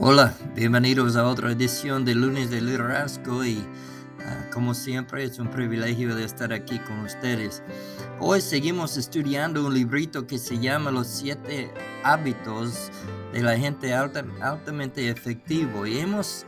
Hola, bienvenidos a otra edición de Lunes de Liderazgo y como siempre es un privilegio de estar aquí con ustedes. Hoy seguimos estudiando un librito que se llama Los 7 hábitos de la gente altamente efectivo y hemos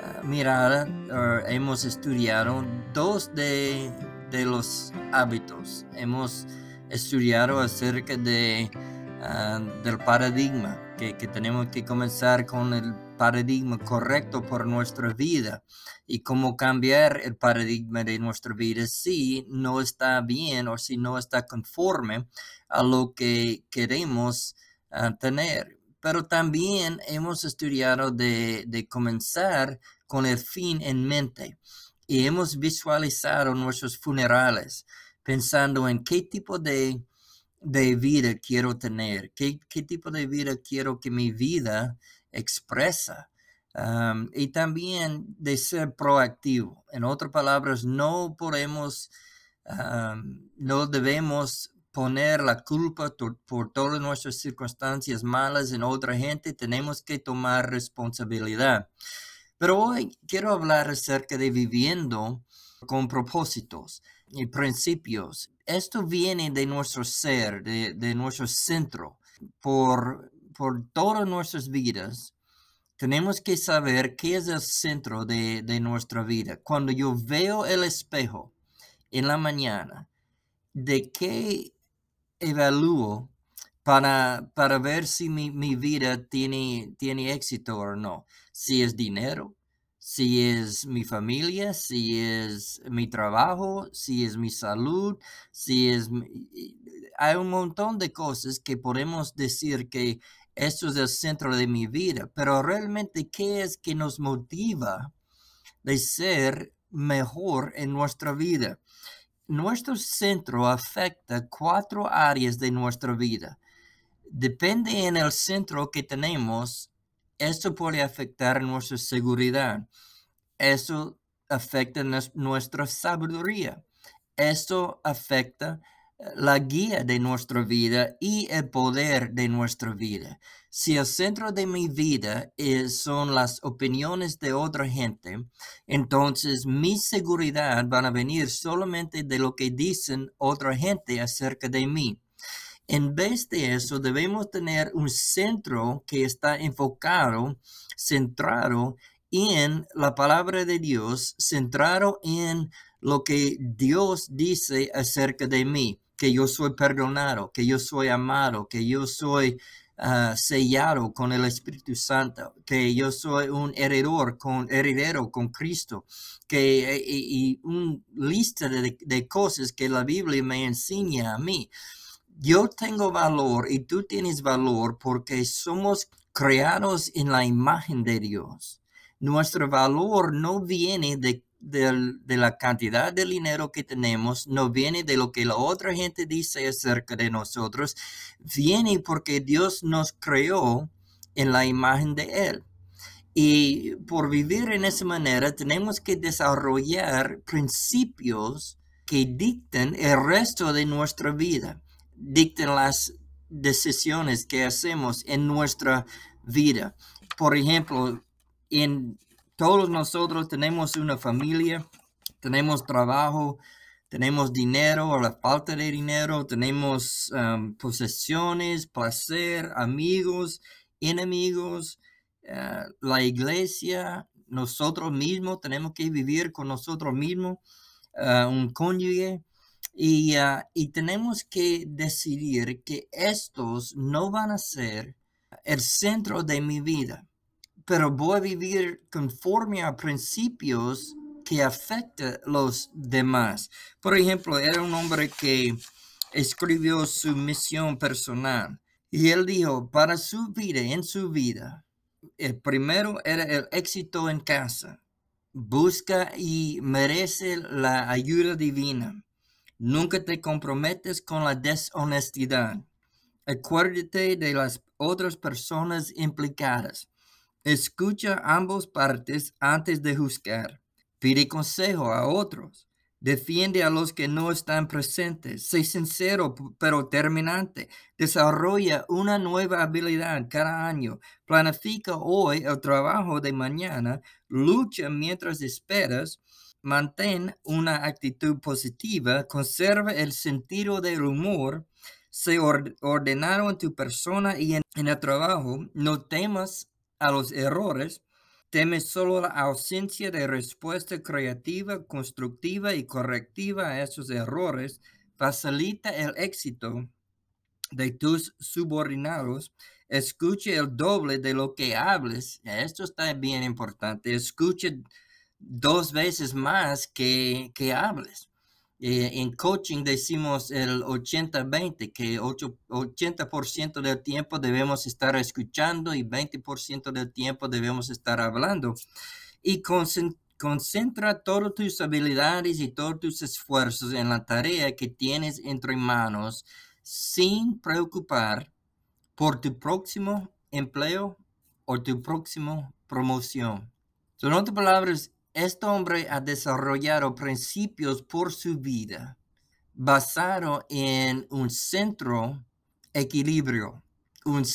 hemos estudiado dos de los hábitos. Hemos estudiado acerca del paradigma, que tenemos que comenzar con el paradigma correcto por nuestra vida y cómo cambiar el paradigma de nuestra vida si no está bien o si no está conforme a lo que queremos tener. Pero también hemos estudiado de comenzar con el fin en mente y hemos visualizado nuestros funerales pensando en qué tipo de vida quiero tener, qué tipo de vida quiero que mi vida expresa. Y también de ser proactivo. En otras palabras, no debemos poner la culpa por todas nuestras circunstancias malas en otra gente. Tenemos que tomar responsabilidad. Pero hoy quiero hablar acerca de viviendo con propósitos y principios. Esto viene de nuestro ser, de nuestro centro. Por todas nuestras vidas, tenemos que saber qué es el centro de nuestra vida. Cuando yo veo el espejo en la mañana, ¿de qué evalúo para ver si mi vida tiene éxito o no? Si es dinero, si es mi familia, si es mi trabajo, si es mi salud, hay un montón de cosas que podemos decir que esto es el centro de mi vida, pero realmente, ¿qué es que nos motiva de ser mejor en nuestra vida? Nuestro centro afecta 4 áreas de nuestra vida. Depende en el centro que tenemos, esto puede afectar nuestra seguridad. Eso afecta nuestra sabiduría. Esto afecta la guía de nuestra vida y el poder de nuestra vida. Si el centro de mi vida son las opiniones de otra gente, entonces mi seguridad van a venir solamente de lo que dicen otra gente acerca de mí. En vez de eso, debemos tener un centro que está enfocado, centrado en la palabra de Dios, centrado en lo que Dios dice acerca de mí, que yo soy perdonado, que yo soy amado, que yo soy sellado con el Espíritu Santo, que yo soy un heredero con Cristo, y una lista de cosas que la Biblia me enseña a mí. Yo tengo valor y tú tienes valor porque somos creados en la imagen de Dios. Nuestro valor no viene de la cantidad de dinero que tenemos, no viene de lo que la otra gente dice acerca de nosotros, viene porque Dios nos creó en la imagen de Él. Y por vivir en esa manera tenemos que desarrollar principios que dicten el resto de nuestra vida, dicten las decisiones que hacemos en nuestra vida. Por ejemplo, en todos nosotros tenemos una familia, tenemos trabajo, tenemos dinero o la falta de dinero, tenemos posesiones, placer, amigos, enemigos, la iglesia, nosotros mismos, tenemos que vivir con nosotros mismos, un cónyuge, y tenemos que decidir que estos no van a ser el centro de mi vida, pero voy a vivir conforme a principios que afectan los demás. Por ejemplo, era un hombre que escribió su misión personal y él dijo, para su vida, en su vida, el primero era el éxito en casa. Busca y merece la ayuda divina. Nunca te comprometes con la deshonestidad. Acuérdate de las otras personas implicadas. Escucha ambas partes antes de juzgar. Pide consejo a otros. Defiende a los que no están presentes. Sé sincero, pero terminante. Desarrolla una nueva habilidad cada año. Planifica hoy el trabajo de mañana. Lucha mientras esperas. Mantén una actitud positiva. Conserva el sentido del humor. Sé ordenado en tu persona y en el trabajo. No temas a los errores. Teme solo la ausencia de respuesta creativa, constructiva y correctiva a esos errores. Facilita el éxito de tus subordinados. Escuche el doble de lo que hables. Esto está bien importante. Escuche 2 veces más que hables. En coaching decimos el 80-20, que 80% del tiempo debemos estar escuchando y 20% del tiempo debemos estar hablando. Y concentra todas tus habilidades y todos tus esfuerzos en la tarea que tienes entre manos sin preocupar por tu próximo empleo o tu próxima promoción. En otras palabras, este hombre ha desarrollado principios por su vida basado en un centro equilibrio, un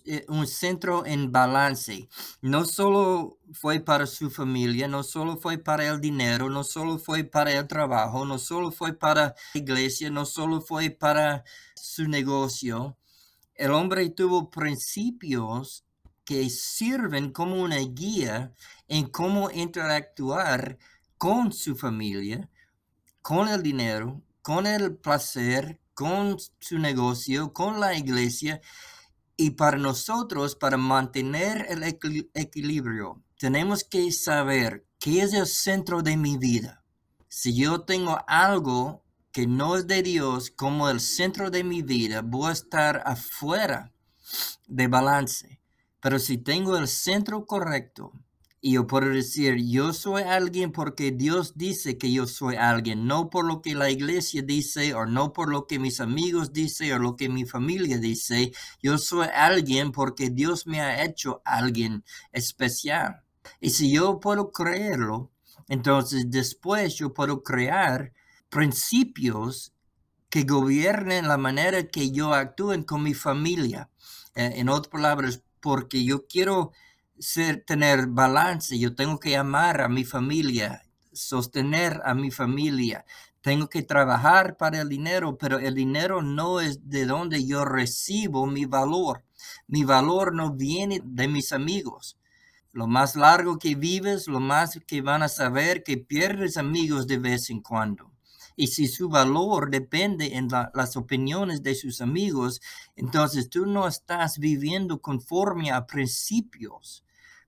centro en balance. No solo fue para su familia, no solo fue para el dinero, no solo fue para el trabajo, no solo fue para la iglesia, no solo fue para su negocio. El hombre tuvo principios que sirven como una guía en cómo interactuar con su familia, con el dinero, con el placer, con su negocio, con la iglesia. Y para nosotros, para mantener el equilibrio, tenemos que saber qué es el centro de mi vida. Si yo tengo algo que no es de Dios como el centro de mi vida, voy a estar afuera de balance. Pero si tengo el centro correcto, y yo puedo decir, yo soy alguien porque Dios dice que yo soy alguien, no por lo que la iglesia dice, o no por lo que mis amigos dicen, o lo que mi familia dice. Yo soy alguien porque Dios me ha hecho alguien especial. Y si yo puedo creerlo, entonces después yo puedo crear principios que gobiernen la manera que yo actúe con mi familia. En otras palabras, porque yo quiero tener balance, yo tengo que amar a mi familia, sostener a mi familia. Tengo que trabajar para el dinero, pero el dinero no es de donde yo recibo mi valor. Mi valor no viene de mis amigos. Lo más largo que vives, lo más que van a saber que pierdes amigos de vez en cuando. Y si su valor depende en las opiniones de sus amigos, entonces tú no estás viviendo conforme a principios.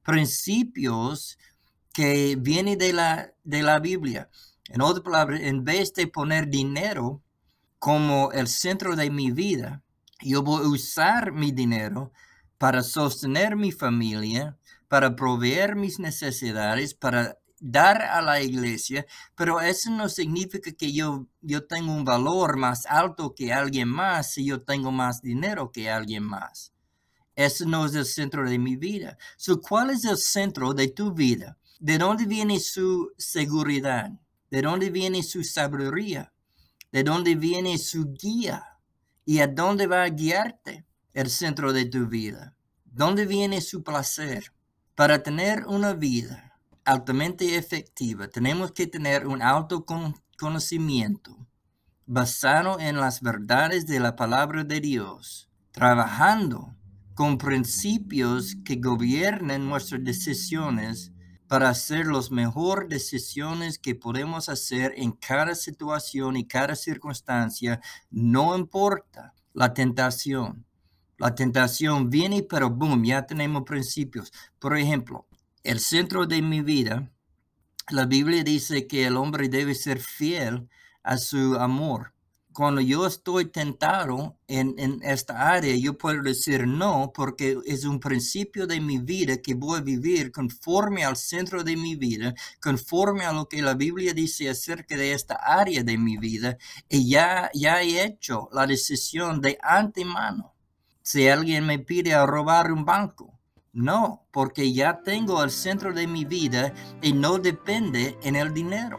Principios que vienen de la Biblia. En otras palabras, en vez de poner dinero como el centro de mi vida, yo voy a usar mi dinero para sostener mi familia, para proveer mis necesidades, para dar a la iglesia, pero eso no significa que yo tengo un valor más alto que alguien más si yo tengo más dinero que alguien más. Eso no es el centro de mi vida. ¿Cuál es el centro de tu vida? ¿De dónde viene su seguridad? ¿De dónde viene su sabiduría? ¿De dónde viene su guía? ¿Y a dónde va a guiarte el centro de tu vida? ¿Dónde viene su placer? Para tener una vida altamente efectiva, tenemos que tener un autoconocimiento basado en las verdades de la palabra de Dios, trabajando con principios que gobiernen nuestras decisiones para hacer las mejores decisiones que podemos hacer en cada situación y cada circunstancia. No importa la tentación. La tentación viene, pero boom, ya tenemos principios. Por ejemplo, el centro de mi vida, la Biblia dice que el hombre debe ser fiel a su amor. Cuando yo estoy tentado en esta área, yo puedo decir no, porque es un principio de mi vida que voy a vivir conforme al centro de mi vida, conforme a lo que la Biblia dice acerca de esta área de mi vida, y ya he hecho la decisión de antemano. Si alguien me pide a robar un banco, no, porque ya tengo el centro de mi vida y no depende en el dinero.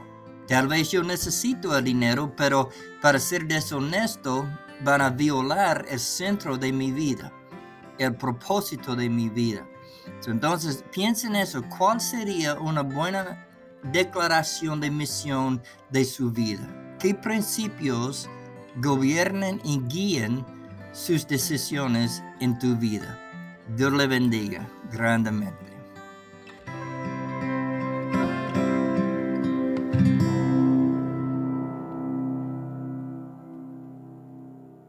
Tal vez yo necesito el dinero, pero para ser deshonesto van a violar el centro de mi vida, el propósito de mi vida. Entonces, piensen en eso. ¿Cuál sería una buena declaración de misión de su vida? ¿Qué principios gobiernen y guíen sus decisiones en tu vida? Dios le bendiga grandemente.